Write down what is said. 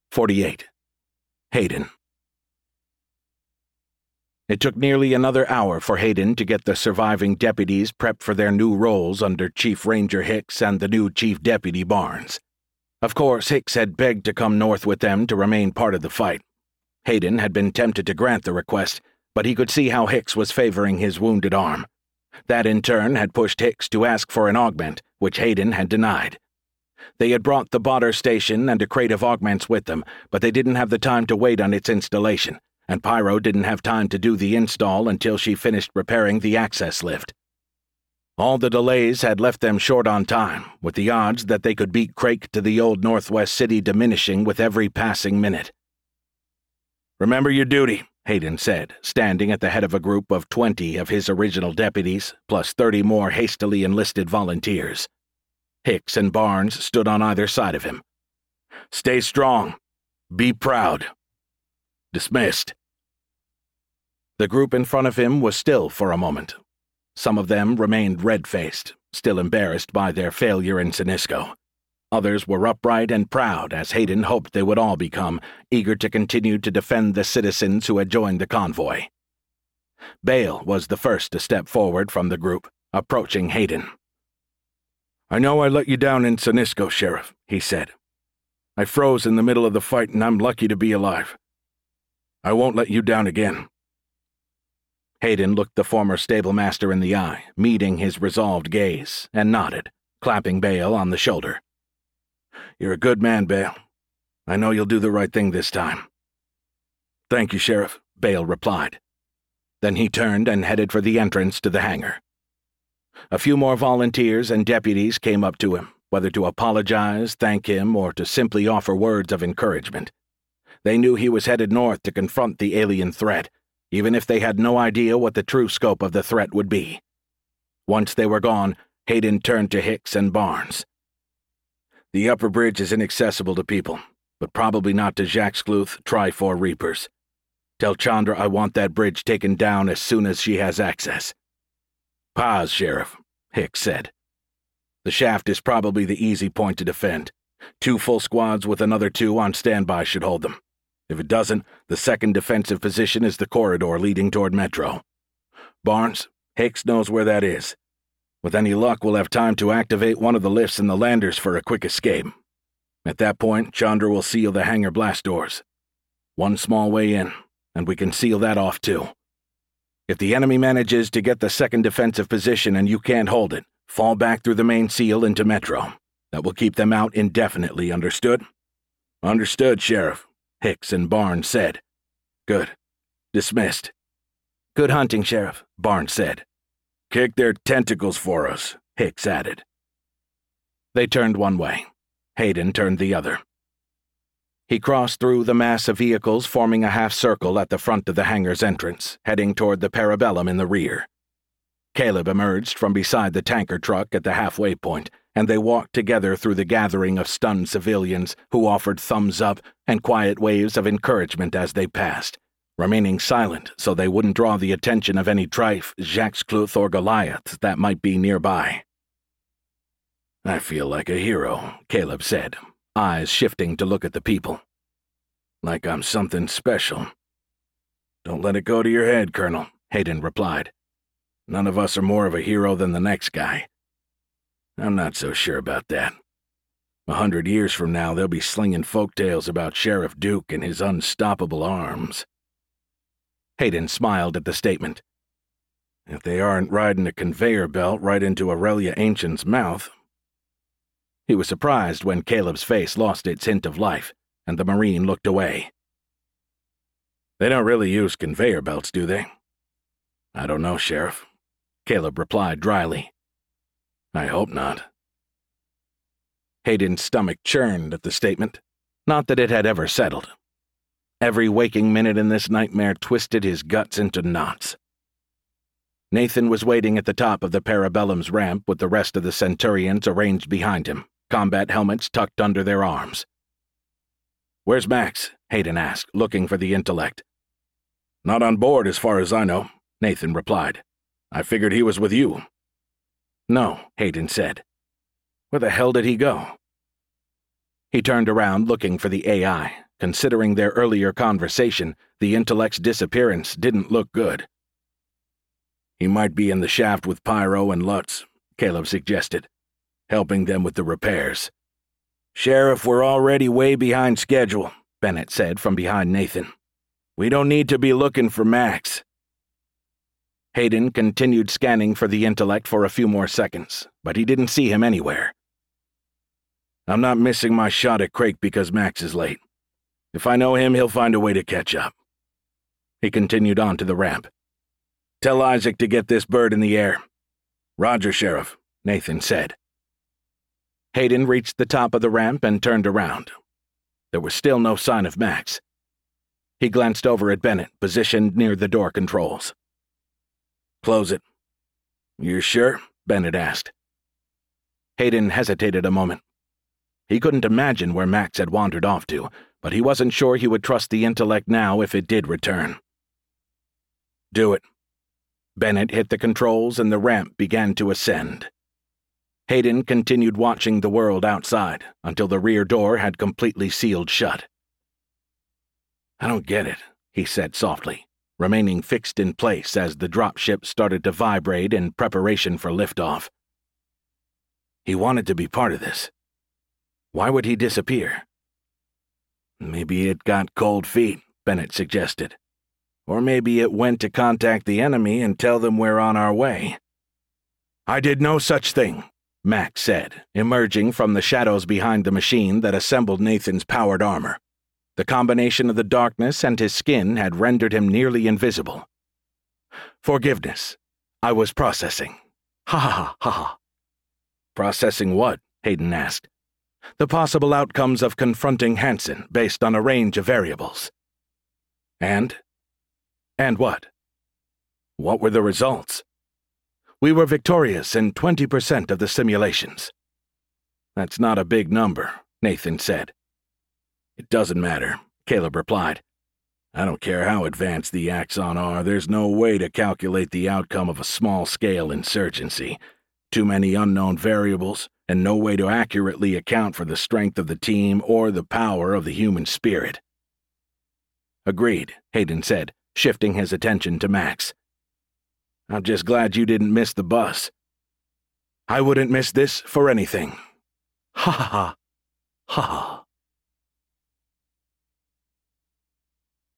48. Hayden. It took nearly another hour for Hayden to get the surviving deputies prepped for their new roles under Chief Ranger Hicks and the new Chief Deputy Barnes. Of course, Hicks had begged to come north with them to remain part of the fight. Hayden had been tempted to grant the request, but he could see how Hicks was favoring his wounded arm. That in turn had pushed Hicks to ask for an augment, which Hayden had denied. They had brought the Bodder station and a crate of augments with them, but they didn't have the time to wait on its installation, and Pyro didn't have time to do the install until she finished repairing the access lift. All the delays had left them short on time, with the odds that they could beat Crake to the old Northwest City diminishing with every passing minute. "Remember your duty," Hayden said, standing at the head of a group of 20 of his original deputies, plus 30 more hastily enlisted volunteers. Hicks and Barnes stood on either side of him. "Stay strong. Be proud. Dismissed." The group in front of him was still for a moment. Some of them remained red-faced, still embarrassed by their failure in Sinisco. Others were upright and proud, as Hayden hoped they would all become, eager to continue to defend the citizens who had joined the convoy. Bale was the first to step forward from the group, approaching Hayden. "I know I let you down in Sinisco, Sheriff," he said. "I froze in the middle of the fight and I'm lucky to be alive. I won't let you down again." Hayden looked the former stablemaster in the eye, meeting his resolved gaze, and nodded, clapping Bale on the shoulder. "You're a good man, Bale. I know you'll do the right thing this time." "Thank you, Sheriff," Bale replied. Then he turned and headed for the entrance to the hangar. A few more volunteers and deputies came up to him, whether to apologize, thank him, or to simply offer words of encouragement. They knew he was headed north to confront the alien threat, even if they had no idea what the true scope of the threat would be. Once they were gone, Hayden turned to Hicks and Barnes. "The upper bridge is inaccessible to people, but probably not to Jaxcluth Trifor Reapers. Tell Chandra I want that bridge taken down as soon as she has access." "Pause, Sheriff," Hicks said. "The shaft is probably the easy point to defend. 2 full squads with another 2 on standby should hold them. If it doesn't, the second defensive position is the corridor leading toward Metro. Barnes, Hicks knows where that is. With any luck, we'll have time to activate one of the lifts in the landers for a quick escape. At that point, Chandra will seal the hangar blast doors. One small way in, and we can seal that off too. If the enemy manages to get the second defensive position and you can't hold it, fall back through the main seal into Metro. That will keep them out indefinitely, understood?" "Understood, Sheriff," Hicks and Barnes said. "Good. Dismissed." "Good hunting, Sheriff," Barnes said. "Kick their tentacles for us," Hicks added. They turned one way. Hayden turned the other. He crossed through the mass of vehicles forming a half-circle at the front of the hangar's entrance, heading toward the Parabellum in the rear. Caleb emerged from beside the tanker truck at the halfway point, and they walked together through the gathering of stunned civilians who offered thumbs up and quiet waves of encouragement as they passed, remaining silent so they wouldn't draw the attention of any Trife, Jaxcluth, or Goliath that might be nearby. "I feel like a hero," Caleb said, eyes shifting to look at the people. "Like I'm something special." "Don't let it go to your head, Colonel," Hayden replied. "None of us are more of a hero than the next guy." "I'm not so sure about that. 100 years from now, they'll be slinging folktales about Sheriff Duke and his unstoppable arms." Hayden smiled at the statement. "If they aren't riding a conveyor belt right into Aurelia Ancient's mouth." He was surprised when Caleb's face lost its hint of life, and the Marine looked away. "They don't really use conveyor belts, do they?" "I don't know, Sheriff," Caleb replied dryly. "I hope not." Hayden's stomach churned at the statement. Not that it had ever settled. Every waking minute in this nightmare twisted his guts into knots. Nathan was waiting at the top of the Parabellum's ramp with the rest of the Centurions arranged behind him, combat helmets tucked under their arms. "Where's Max?" Hayden asked, looking for the intellect. "Not on board, as far as I know," Nathan replied. "I figured he was with you." "No," Hayden said. "Where the hell did he go?" He turned around looking for the AI. Considering their earlier conversation, the intellect's disappearance didn't look good. "He might be in the shaft with Pyro and Lutz," Caleb suggested, "helping them with the repairs." "Sheriff, we're already way behind schedule," Bennett said from behind Nathan. "We don't need to be looking for Max." Hayden continued scanning for the intellect for a few more seconds, but he didn't see him anywhere. "I'm not missing my shot at Crake because Max is late. If I know him, he'll find a way to catch up." He continued on to the ramp. "Tell Isaac to get this bird in the air." "Roger, Sheriff," Nathan said. Hayden reached the top of the ramp and turned around. There was still no sign of Max. He glanced over at Bennett, positioned near the door controls. "Close it." "You're sure?" Bennett asked. Hayden hesitated a moment. He couldn't imagine where Max had wandered off to, but he wasn't sure he would trust the intellect now if it did return. "Do it." Bennett hit the controls and the ramp began to ascend. Hayden continued watching the world outside until the rear door had completely sealed shut. "I don't get it," he said softly, remaining fixed in place as the dropship started to vibrate in preparation for liftoff. He wanted to be part of this. Why would he disappear? "Maybe it got cold feet," Bennett suggested. "Or maybe it went to contact the enemy and tell them we're on our way." "I did no such thing," Max said, emerging from the shadows behind the machine that assembled Nathan's powered armor. The combination of the darkness and his skin had rendered him nearly invisible. "Forgiveness. I was processing. Ha ha ha ha ha." "Processing what?" Hayden asked. "The possible outcomes of confronting Hansen based on a range of variables." "And what?" "What were the results?" "We were victorious in 20% of the simulations." "That's not a big number," Nathan said. "It doesn't matter," Caleb replied. "I don't care how advanced the Axon are, there's no way to calculate the outcome of a small-scale insurgency. Too many unknown variables, and no way to accurately account for the strength of the team or the power of the human spirit." "Agreed," Hayden said, shifting his attention to Max. "I'm just glad you didn't miss the bus." "I wouldn't miss this for anything. Ha ha ha. Ha ha."